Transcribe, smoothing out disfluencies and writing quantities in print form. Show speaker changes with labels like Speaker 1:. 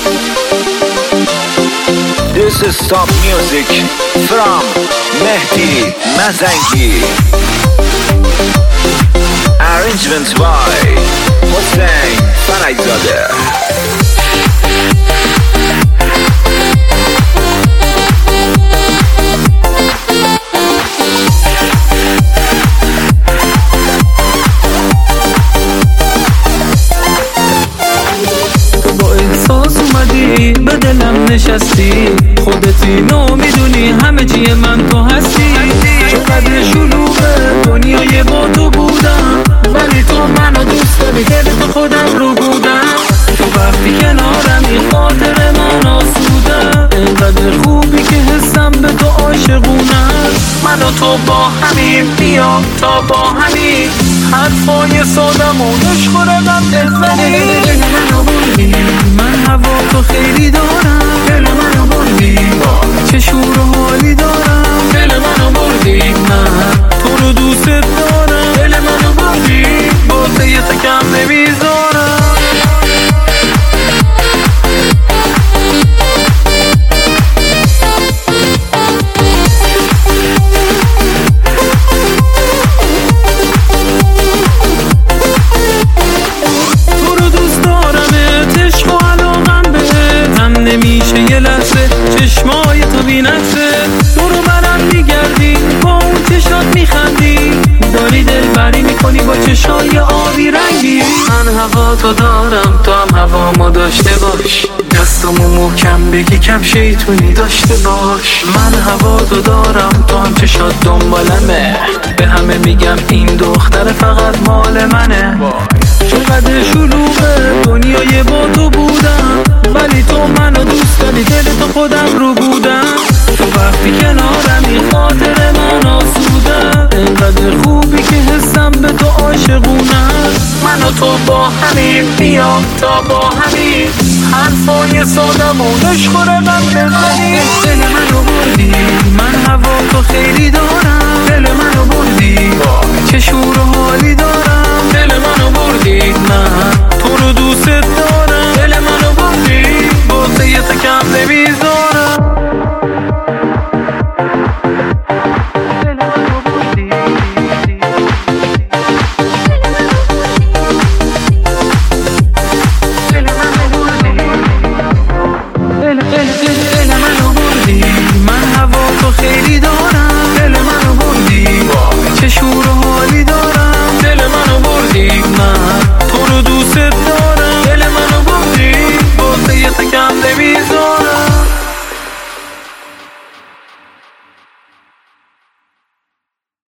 Speaker 1: This is top music from Mehdi Mazangi. Arrangement by Hossein Farajzadeh.
Speaker 2: به دلم نشستی، خودت اینو میدونی، همه چیه من تو هستی. چقدر شلوغه دنیای با تو بودم، ولی تو منو دوست داری، دل تو خودم رو بودم. تو وقتی کنارمی خاطر من آسودم، اینقدر خوبی که حسم به تو عاشقونم. من و تو با همیم، بیا تا با همین حرفای سادمون عشق من بزنی. منو بردی، من هوا تو خیلی دارم، دل منو بردی، چه شور و حالی دارم. دل منو بردی، من تو رو دوست دارم. دل منو بردی، با تو یه تکم نمیذارم. نمیشه یه لحظه چشمای تو بی‌نقصه، دورو برم میگردی با اون چشات میخندی، داری دلبری میکنی با چشای آبی رنگی. من هوا تو دارم، تو هم هوامو داشته باش، دستمو محکم بگی کم شیطونی داشته باش. من هوا تو دارم، تو هم چشات دنبالمه، به همه میگم این دختر فقط مال منه. چقدر شلوغه دنیای با تو بودم، ولی تو منو دوست داری، دل تو خودم رو بودم. تو وقتی کنارمی خاطر من آسودم، اینقدر خوبی که حسم به تو عاشقونم. من و تو با همین، بیا تا با همین حرفای سادمون عشق من بزنی. دل منو بردی، من هوا تو خیلی دارم. دل منو بردی، چه شور و حالی دارم. دل منو بردی، من تو رو دوست